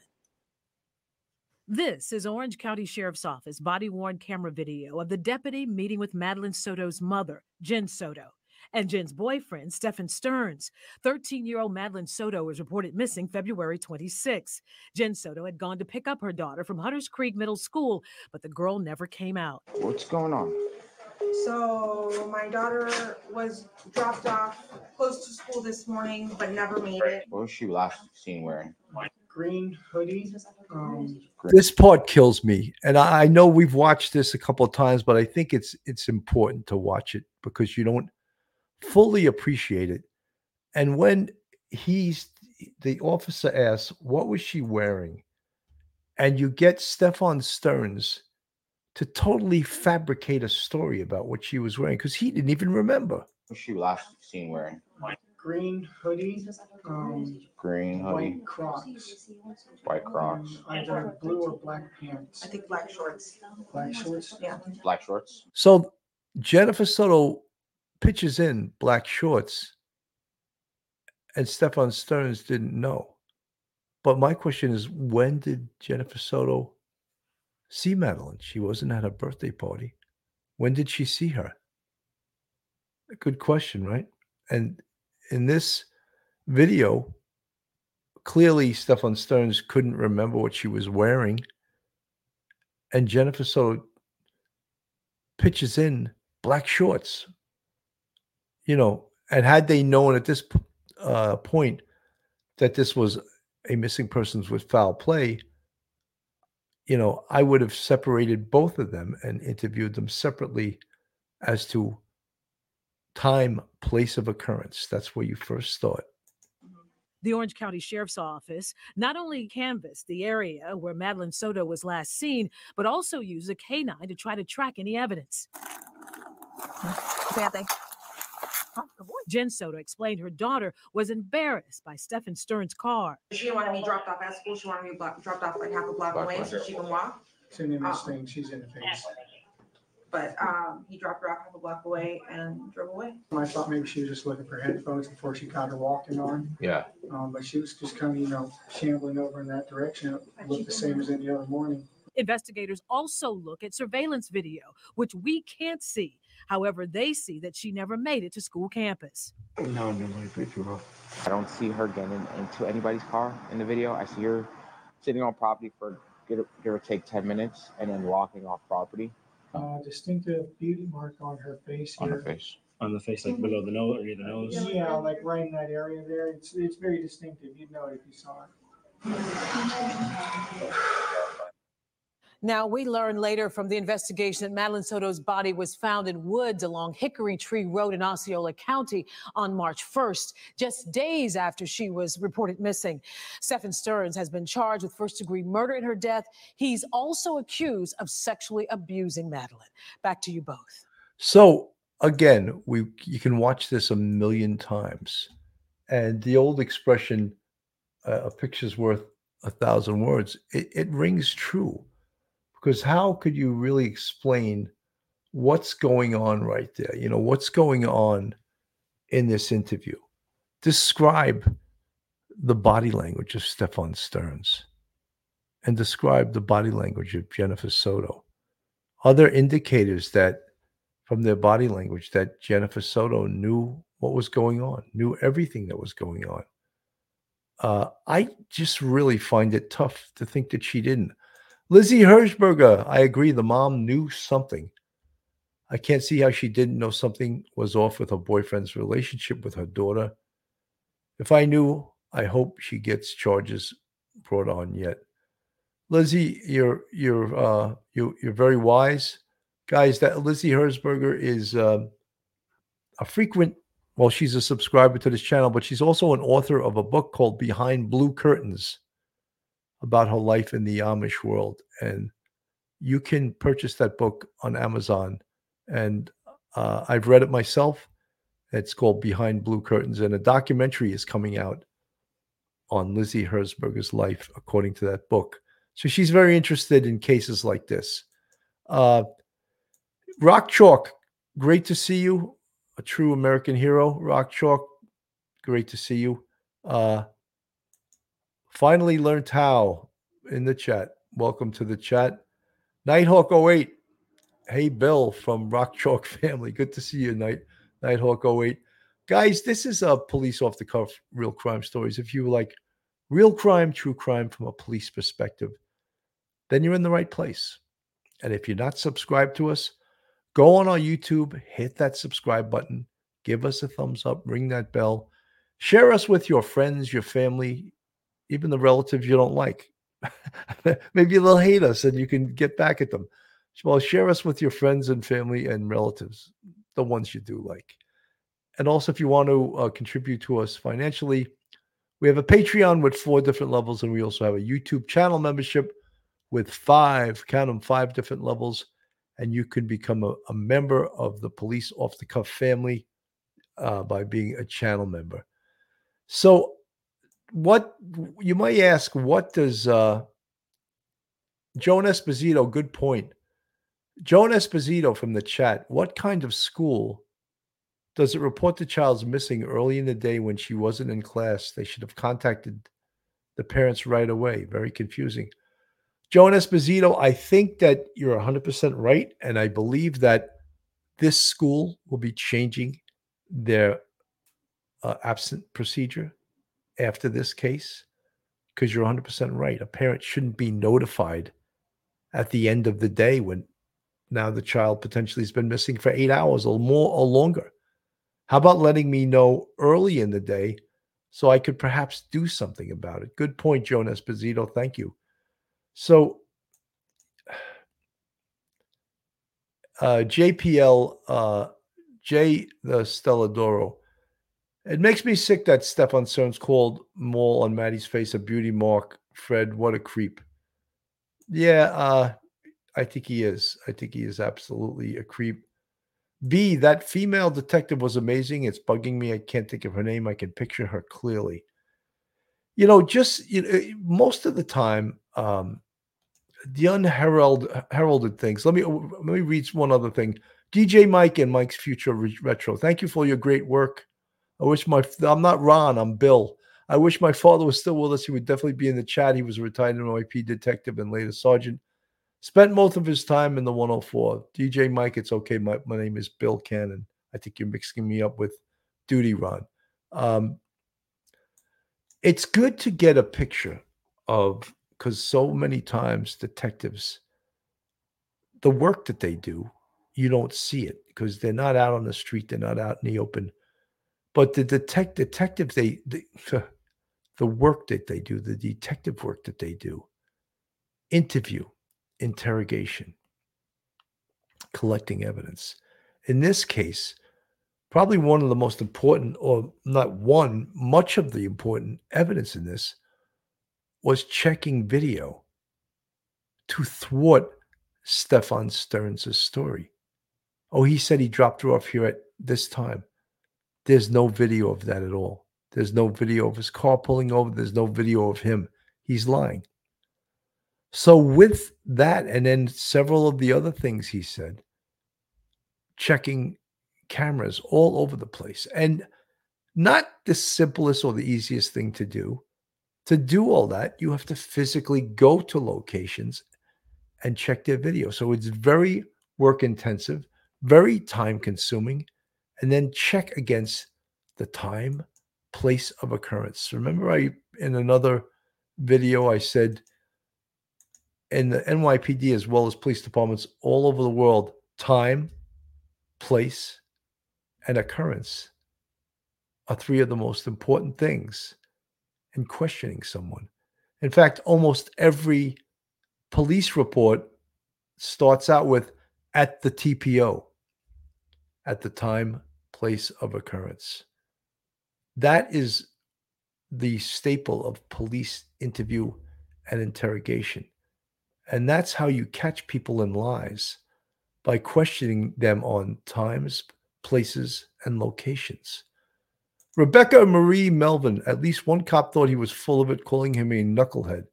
This is Orange County Sheriff's Office body-worn camera video of the deputy meeting with Madeline Soto's mother, Jen Soto, and Jen's boyfriend, Stefan Stearns. 13-year-old Madeline Soto was reported missing February 26. Jen Soto had gone to pick up her daughter from Hunters Creek Middle School, but the girl never came out. What's going on? So my daughter was dropped off close to school this morning, but never made it. What was she last seen wearing? Green hoodie. This part kills me. And I know we've watched this a couple of times, but I think it's important to watch it because you don't fully appreciate it. And when the officer asks, what was she wearing? And you get Stefan Stearns to totally fabricate a story about what she was wearing because he didn't even remember. What was she last seen wearing? Green hoodie. Green hoodie. White Crocs. White Crocs. Either blue or black pants. I think black shorts. Black shorts? Yeah. Black shorts. So Jennifer Soto pitches in black shorts and Stefan Stearns didn't know. But my question is, when did Jennifer Soto see Madeline? She wasn't at her birthday party. When did she see her? A good question, right? And in this video, clearly Stefan Stearns couldn't remember what she was wearing. And Jennifer Soto pitches in black shorts. You know, and had they known at this point that this was a missing persons with foul play, you know, I would have separated both of them and interviewed them separately as to time, place of occurrence. That's where you first start. The Orange County Sheriff's Office not only canvassed the area where Madeline Soto was last seen, but also used a canine to try to track any evidence. Bad thing. Jen Soto explained her daughter was embarrassed by Stefan Stearns' car. She didn't want me dropped off at school. She wanted me dropped off like half a block away so she can walk. It's an image thing. She's in the face. But he dropped her off half a block away and drove away. I thought maybe she was just looking for headphones before she got her walking on. Yeah. But she was just kind of, you know, shambling over in that direction. It looked the same as any other morning. Investigators also look at surveillance video, which we can't see. However, they see that she never made it to school campus. No, I don't see her getting into anybody's car in the video. I see her sitting on property for give or take 10 minutes and then walking off property. Distinctive beauty mark on her face here. On her face. On the face, like below the nose or near the nose? Yeah, like right in that area there. It's very distinctive. You'd know it if you saw it. Now, we learned later from the investigation that Madeline Soto's body was found in woods along Hickory Tree Road in Osceola County on March 1st, just days after she was reported missing. Stephen Stearns has been charged with first-degree murder in her death. He's also accused of sexually abusing Madeline. Back to you both. So again, you can watch this a million times. And the old expression, a picture's worth 1,000 words, it rings true. Because how could you really explain what's going on right there? You know, what's going on in this interview? Describe the body language of Stephen Stearns and describe the body language of Jennifer Soto. Are there indicators that from their body language that Jennifer Soto knew what was going on, knew everything that was going on? I just really find it tough to think that she didn't. Lizzie Hershberger, I agree. The mom knew something. I can't see how she didn't know something was off with her boyfriend's relationship with her daughter. If I knew, I hope she gets charges brought on yet. Lizzie, you're very wise, guys. That Lizzie Hershberger is a frequent. Well, she's a subscriber to this channel, but she's also an author of a book called Behind Blue Curtains, about her life in the Amish world. And you can purchase that book on Amazon. And I've read it myself. It's called Behind Blue Curtains. And a documentary is coming out on Lizzie Hershberger's life, according to that book. So she's very interested in cases like this. Rock Chalk, great to see you. A true American hero. Rock Chalk, great to see you. Finally learned how in the chat. Welcome to the chat. Nighthawk 08. Hey, Bill from Rock Chalk family. Good to see you, Nighthawk 08. Guys, this is a police off the cuff real crime stories. If you like real crime, true crime from a police perspective, then you're in the right place. And if you're not subscribed to us, go on our YouTube, hit that subscribe button, give us a thumbs up, ring that bell, share us with your friends, your family, even the relatives you don't like. Maybe they'll hate us and you can get back at them. Well, share us with your friends and family and relatives, the ones you do like. And also, if you want to contribute to us financially, we have a Patreon with 4 different levels, and we also have a YouTube channel membership with 5 different levels. And you can become a member of the Police Off the Cuff family by being a channel member. So what you might ask, what does Joan Esposito, good point. Joan Esposito from the chat, what kind of school does it report the child's missing early in the day when she wasn't in class? They should have contacted the parents right away. Very confusing. Joan Esposito, I think that you're 100% right. And I believe that this school will be changing their absent procedure after this case, because you're 100% right. A parent shouldn't be notified at the end of the day when now the child potentially has been missing for 8 hours or more or longer. How about letting me know early in the day so I could perhaps do something about it? Good point, Joan Esposito. Thank you. So JPL, J the Stelladoro. It makes me sick that Stephen Stearns called Mall on Maddie's face a beauty mark. Fred, what a creep. Yeah, I think he is. I think he is absolutely a creep. B, that female detective was amazing. It's bugging me. I can't think of her name. I can picture her clearly. You know, most of the time, the unheralded things. Let me read one other thing. DJ Mike and Mike's Future Retro. Thank you for your great work. I'm not Ron, I'm Bill. I wish my father was still with us. He would definitely be in the chat. He was a retired NYPD detective and later sergeant. Spent most of his time in the 104. DJ Mike, it's okay. My name is Bill Cannon. I think you're mixing me up with Duty Ron. It's good to get a picture of, because so many times detectives, the work that they do, you don't see it because they're not out on the street. They're not out in the open. But the detectives, the work that they do, the detective work that they do, interview, interrogation, collecting evidence. In this case, probably one of the most important, or not one, much of the important evidence in this was checking video to thwart Stefan Stearns' story. Oh, he said he dropped her off here at this time. There's no video of that at all. There's no video of his car pulling over. There's no video of him. He's lying. So with that, and then several of the other things he said, checking cameras all over the place, and not the simplest or the easiest thing to do. To do all that, you have to physically go to locations and check their video. So it's very work intensive, very time consuming, and then check against the time, place of occurrence. Remember, in another video, I said in the NYPD as well as police departments all over the world, time, place, and occurrence are three of the most important things in questioning someone. In fact, almost every police report starts out with at the TPO, at the time, place of occurrence. That is the staple of police interview and interrogation. And that's how you catch people in lies, by questioning them on times, places, and locations. Rebecca Marie Melvin, at least one cop thought he was full of it, calling him a knucklehead.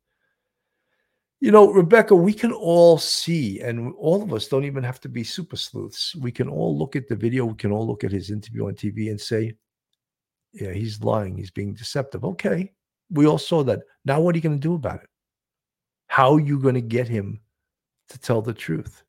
You know, Rebecca, we can all see, and all of us don't even have to be super sleuths. We can all look at the video. We can all look at his interview on TV and say, yeah, he's lying. He's being deceptive. Okay, we all saw that. Now what are you going to do about it? How are you going to get him to tell the truth?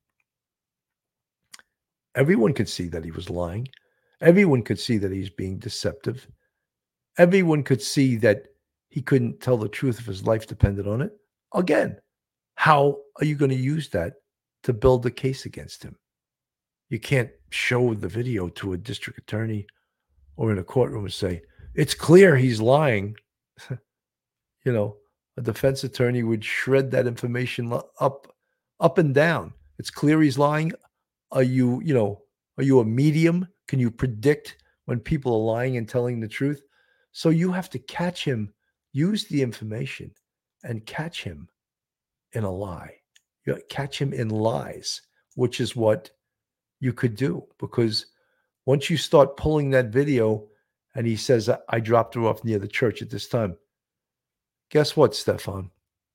Everyone could see that he was lying. Everyone could see that he's being deceptive. Everyone could see that he couldn't tell the truth if his life depended on it. Again, how are you going to use that to build a case against him? You can't show the video to a district attorney or in a courtroom and say, it's clear he's lying. You know, a defense attorney would shred that information up and down. It's clear he's lying. Are you a medium? Can you predict when people are lying and telling the truth? So you have to catch him, use the information, and catch him in a lie. You catch him in lies, which is what you could do. Because once you start pulling that video and he says, I dropped her off near the church at this time. Guess what, Stefan?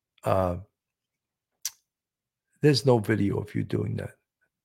There's no video of you doing that.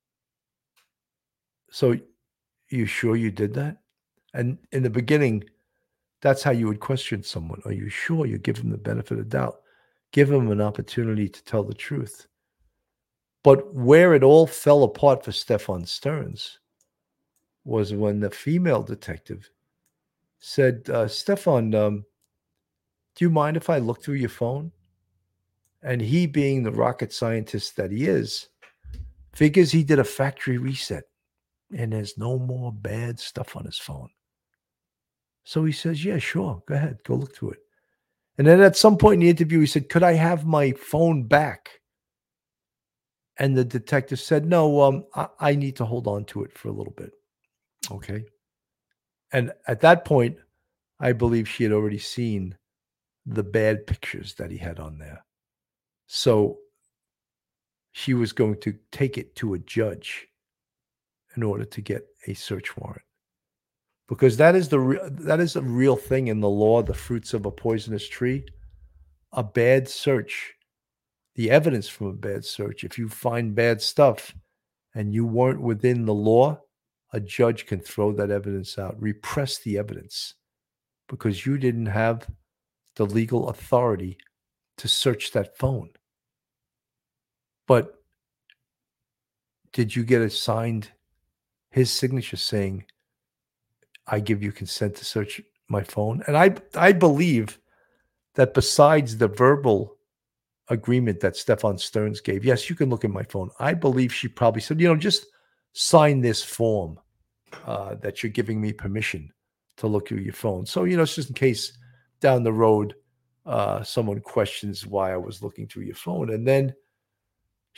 So you sure you did that? And in the beginning, that's how you would question someone. Are you sure? You give them the benefit of doubt. Give them an opportunity to tell the truth. But where it all fell apart for Stefan Stearns was when the female detective said, Stefan, do you mind if I look through your phone? And he, being the rocket scientist that he is, figures he did a factory reset and there's no more bad stuff on his phone. So he says, yeah, sure. Go ahead. Go look through it. And then at some point in the interview, he said, could I have my phone back? And the detective said, no, I need to hold on to it for a little bit. Okay. And at that point, I believe she had already seen the bad pictures that he had on there. So she was going to take it to a judge in order to get a search warrant. Because that is a real thing in the law, the fruits of a poisonous tree. A bad search, the evidence from a bad search, if you find bad stuff and you weren't within the law, a judge can throw that evidence out, repress the evidence, because you didn't have the legal authority to search that phone. But did you get assigned his signature saying, I give you consent to search my phone? And I believe that besides the verbal agreement that Stefan Stearns gave, yes, you can look at my phone. I believe she probably said, just sign this form that you're giving me permission to look through your phone. So, it's just in case down the road someone questions why I was looking through your phone. And then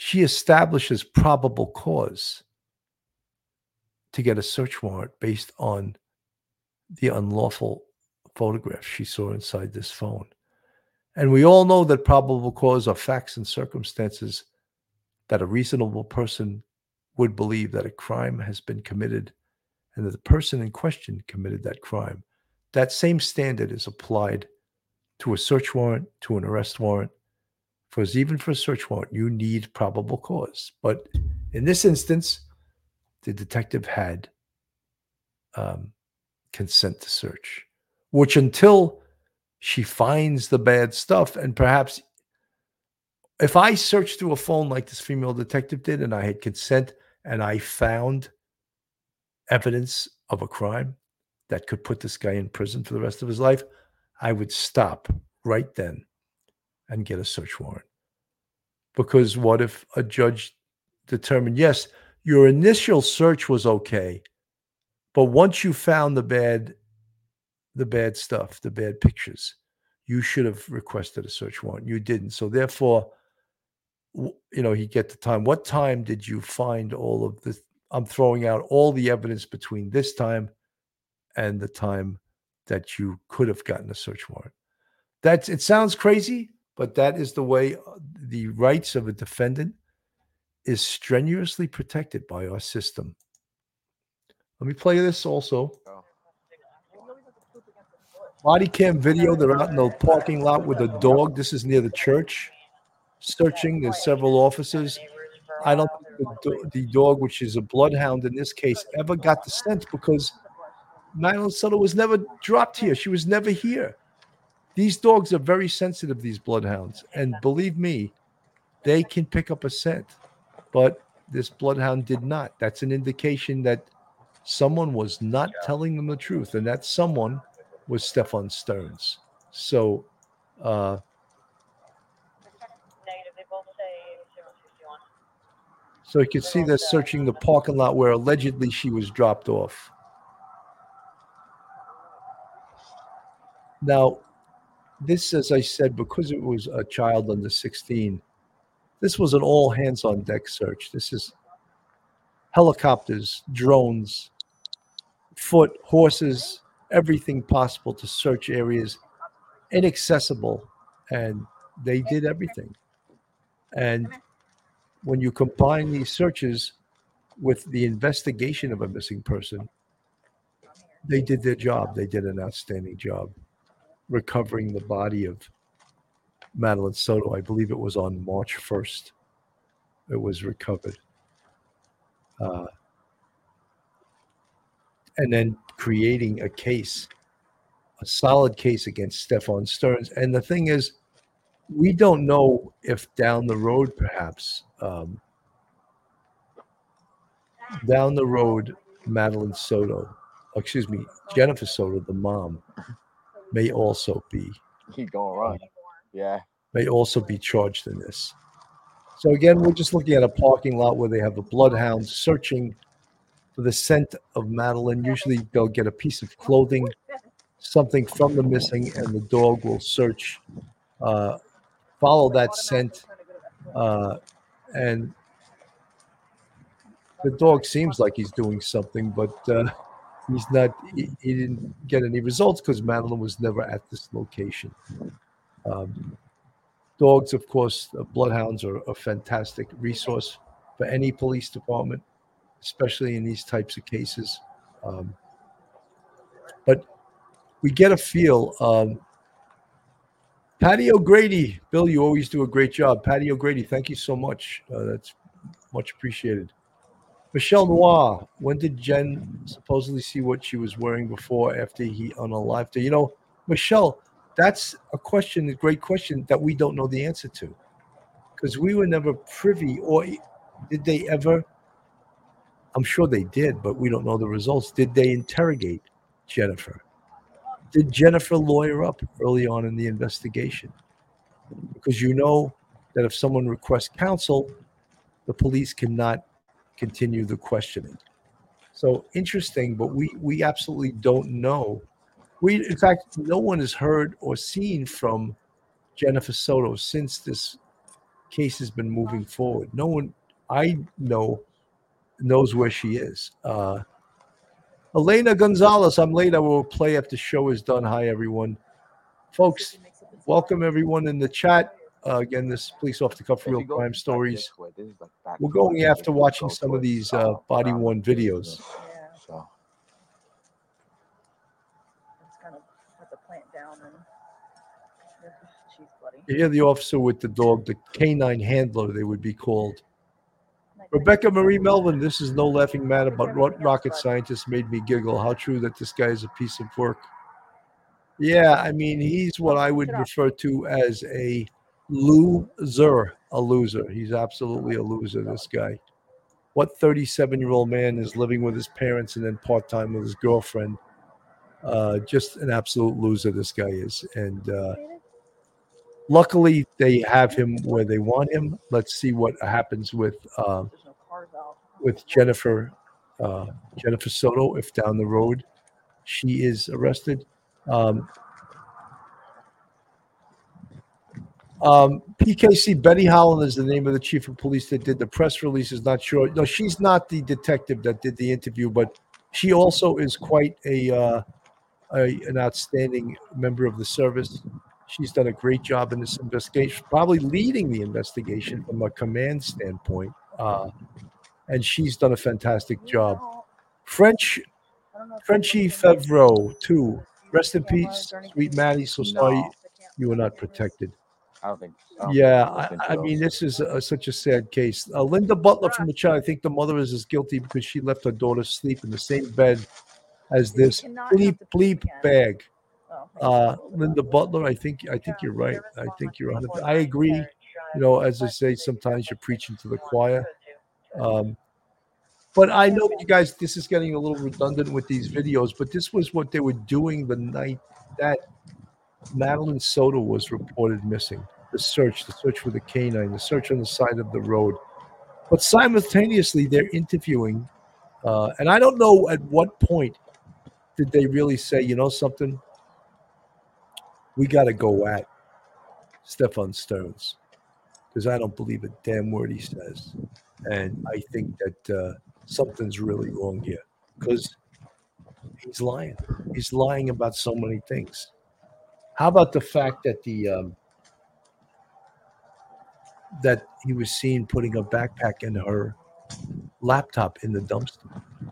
she establishes probable cause to get a search warrant based on the unlawful photograph she saw inside this phone. And we all know that probable cause are facts and circumstances that a reasonable person would believe that a crime has been committed and that the person in question committed that crime. That same standard is applied to a search warrant, to an arrest warrant. Even for a search warrant, you need probable cause. But in this instance, the detective had consent to search, which until she finds the bad stuff, and perhaps if I searched through a phone like this female detective did and I had consent and I found evidence of a crime that could put this guy in prison for the rest of his life, I would stop right then and get a search warrant. Because what if a judge determined, yes, your initial search was okay, but once you found the bad stuff, the bad pictures, you should have requested a search warrant. You didn't. So therefore, you get the time. What time did you find all of this? I'm throwing out all the evidence between this time and the time that you could have gotten a search warrant. It sounds crazy, but that is the way the rights of a defendant is strenuously protected by our system. Let me play this also. Body cam video. They're out in the parking lot with a dog. This is near the church. Searching. There's several officers. I don't think the dog, which is a bloodhound in this case, ever got the scent because Madeline Soto was never dropped here. She was never here. These dogs are very sensitive, these bloodhounds. And believe me, they can pick up a scent. But this bloodhound did not. That's an indication that someone was not telling them the truth. And that someone was Stefan Stearns. So, you can see they're searching the parking lot where allegedly she was dropped off. Now, this, as I said, because it was a child under 16, this was an all hands on deck search. This is helicopters, drones, foot, horses, everything possible to search areas inaccessible. And they did everything. And when you combine these searches with the investigation of a missing person, they did their job. They did an outstanding job recovering the body of Madeline Soto. I believe it was on March 1st. It was recovered. And then creating a case, a solid case against Stefan Stearns. And the thing is, we don't know if down the road, perhaps, Madeline Soto, Jennifer Soto, the mom, may also be may also be charged in this. So again, we're just looking at a parking lot where they have the bloodhounds searching for the scent of Madeline. Usually they'll get a piece of clothing, something from the missing, and the dog will search, follow that scent, and the dog seems like he's doing something, but he's not. He didn't get any results because Madeline was never at this location. Dogs, of course, bloodhounds are a fantastic resource for any police department, especially in these types of cases. But we get a feel. Patty O'Grady, Bill, you always do a great job. Patty O'Grady, thank you so much. That's much appreciated. Michelle Noir, when did Jen supposedly see what she was wearing before, after he unalived her? Michelle, that's a question, a great question that we don't know the answer to, because we were never privy, or did they ever? I'm sure they did, but we don't know the results. Did they interrogate Jennifer? Did Jennifer lawyer up early on in the investigation? Because you know that if someone requests counsel, the police cannot continue the questioning. So interesting, but we absolutely don't know. In fact, no one has heard or seen from Jennifer Soto since this case has been moving forward. No one I know knows where she is. Elena Gonzalez, I'm late. I will play after the show is done. Hi, everyone. Folks, welcome everyone in the chat. Again, this police off the cuff real crime stories. We're going after watching some of these body-worn videos. So. It's kind of put the plant down and she's bloody. You hear the officer with the dog, the canine handler, they would be called. Rebecca Marie Melvin, this is no laughing matter, but what rocket scientist made me giggle? How true that this guy is a piece of work. Yeah, I mean, he's what I would refer to as a loser. He's absolutely a loser, this guy. What 37-year-old man is living with his parents and then part-time with his girlfriend? Just an absolute loser, this guy is. And luckily, they have him where they want him. Let's see what happens with Jennifer Soto if down the road she is arrested. PKC Betty Holland is the name of the chief of police that did the press release. Is not sure. No, she's not the detective that did the interview, but she also is quite an outstanding member of the service. She's done a great job in this investigation, probably leading the investigation from a command standpoint. And she's done a fantastic job. Frenchie Favreau, too. Rest in peace, sweet Maddie. So sorry you were not protected. I don't think. I mean, this is such a sad case. Linda Butler from the chat. I think the mother is as guilty because she left her daughter sleep in the same bed as this bleep bag. Linda Butler, I think you're right. I think you're 100%. I agree. You know, as I say, sometimes you're preaching to the choir. But I know you guys, this is getting a little redundant with these videos, but this was what they were doing the night that Madeline Soto was reported missing. The search for the canine, the search on the side of the road. But simultaneously, they're interviewing, and I don't know at what point did they really say, you know something? We got to go at Stefan Stearns because I don't believe a damn word he says. And I think that something's really wrong here because he's lying. He's lying about so many things. How about the fact that that he was seen putting a backpack and her laptop in the dumpster?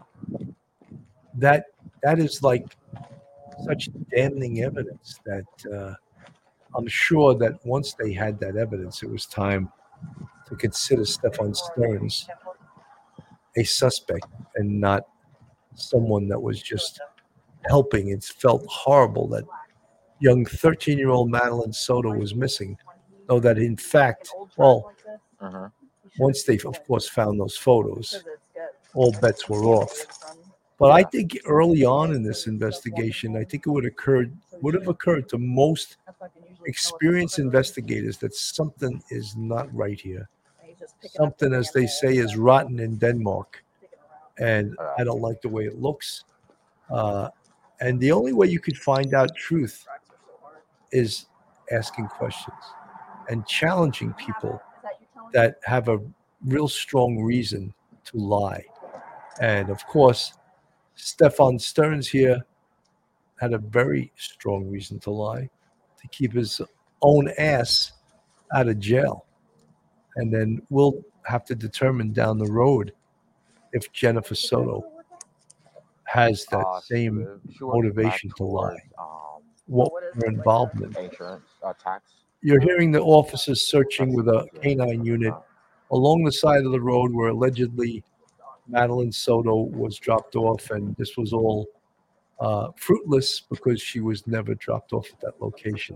That is like such damning evidence that I'm sure that once they had that evidence, it was time to consider Stefan Stearns a suspect and not someone that was just helping. It felt horrible that young 13-year-old Madeline Soto was missing, though that in fact, well, once they, of course, found those photos, all bets were off. But I think early on in this investigation, I think it would have occurred to most experienced investigators that something is not right here. Something, as they say, is rotten in Denmark. And I don't like the way it looks. And the only way you could find out truth is asking questions and challenging people that have a real strong reason to lie. And of course, Stefan Stearns here had a very strong reason to lie, to keep his own ass out of jail. And then we'll have to determine down the road if Jennifer Soto has that same motivation to lie. What her involvement? Insurance, tax. You're hearing the officers searching with a canine unit along the side of the road where allegedly Madeline Soto was dropped off, and this was all fruitless because she was never dropped off at that location.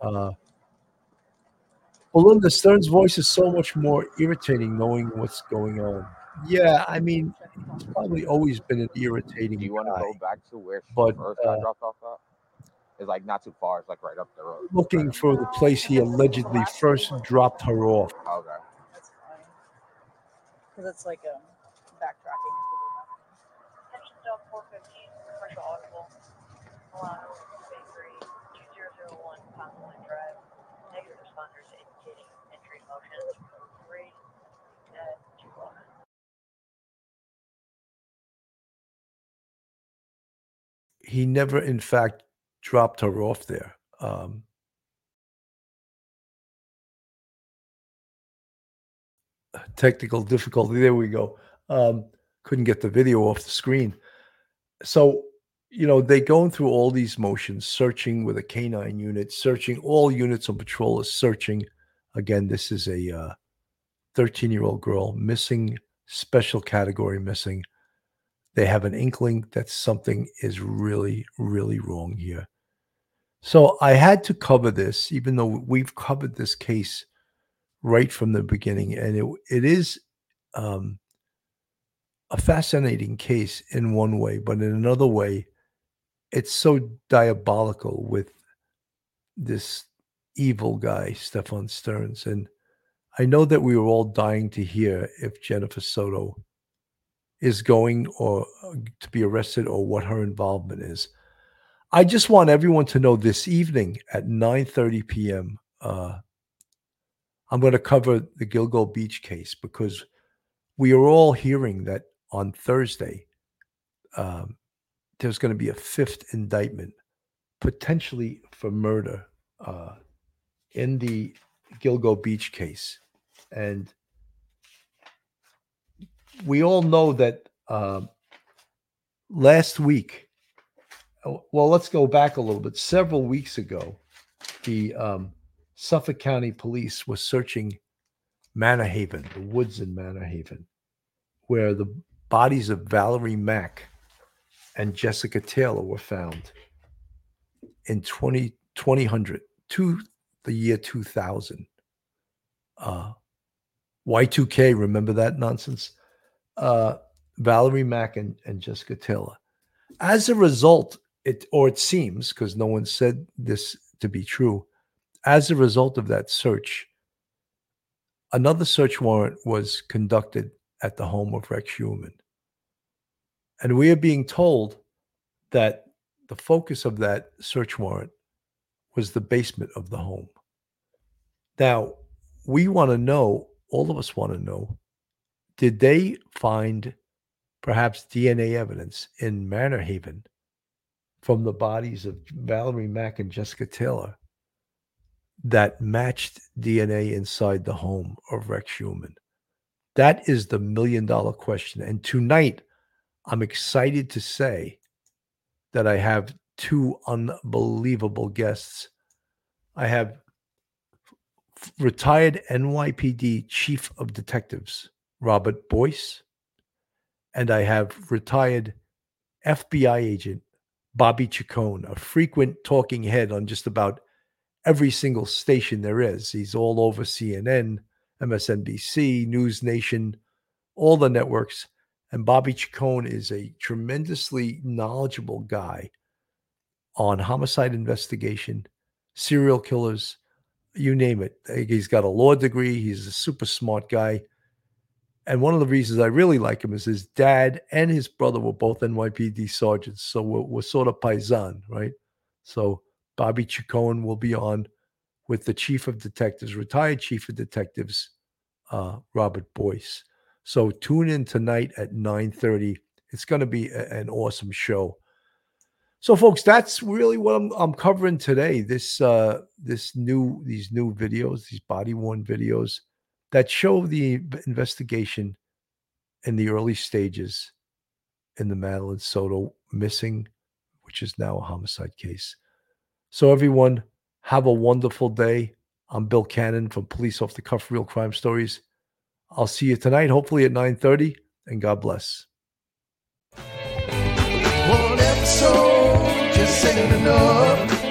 Belinda, Stearns' voice is so much more irritating knowing what's going on. Yeah, I mean, it's probably always been an irritating Do you want to go back to where she but, first got dropped off at? It's like not too far. It's like right up the road. looking for the place he allegedly first dropped her off. Okay. That's fine. Because it's like backtracking. Attention Dog 415, commercial audible. Milano, Bakery, 2001, Conlon Drive. Negative responders indicating entry motion. he never, in fact, dropped her off there. Technical difficulty. There we go. Couldn't get the video off the screen. So, they're going through all these motions, searching with a canine unit, searching. All units on patrol is searching. Again, this is a 13-year-old girl missing, special category missing. They have an inkling that something is really, really wrong here. So I had to cover this, even though we've covered this case right from the beginning. And it is a fascinating case in one way, but in another way, it's so diabolical with this evil guy, Stefan Stearns. And I know that we were all dying to hear if Jennifer Soto is going or to be arrested or what her involvement is. I just want everyone to know this evening at 9:30 p.m., I'm going to cover the Gilgo Beach case, because we are all hearing that on Thursday, there's going to be a 5th indictment, potentially for murder, in the Gilgo Beach case. And we all know that last week, well, let's go back a little bit. Several weeks ago, the Suffolk County Police was searching Manor Haven, the woods in Manor Haven, where the bodies of Valerie Mack and Jessica Taylor were found in 2000 to the year 2000. Y2K, remember that nonsense? Valerie Mack and Jessica Taylor. As a result, it seems, because no one said this to be true, as a result of that search, another search warrant was conducted at the home of Rex Heuermann. And we are being told that the focus of that search warrant was the basement of the home. Now, we want to know, all of us want to know, did they find perhaps DNA evidence in Manor Haven from the bodies of Valerie Mack and Jessica Taylor that matched DNA inside the home of Rex Heuermann? That is the million-dollar question. And tonight, I'm excited to say that I have two unbelievable guests. I have retired NYPD Chief of Detectives, Robert Boyce, and I have retired FBI agent, Bobby Chacon, a frequent talking head on just about every single station there is. He's all over CNN, MSNBC, News Nation, all the networks. And Bobby Chacon is a tremendously knowledgeable guy on homicide investigation, serial killers, you name it. He's got a law degree. He's a super smart guy. And one of the reasons I really like him is his dad and his brother were both NYPD sergeants. So we're sort of paisan, right? So Bobby Chacon will be on with the Chief of Detectives, retired Chief of Detectives, Robert Boyce. So tune in tonight at 9:30. It's going to be an awesome show. So, folks, that's really what I'm covering today. These new videos, these body-worn videos that show the investigation in the early stages in the Madeline Soto missing, which is now a homicide case. So, everyone, have a wonderful day. I'm Bill Cannon from Police Off the Cuff Real Crime Stories. I'll see you tonight, hopefully at 9:30, and God bless. One episode just ain't enough.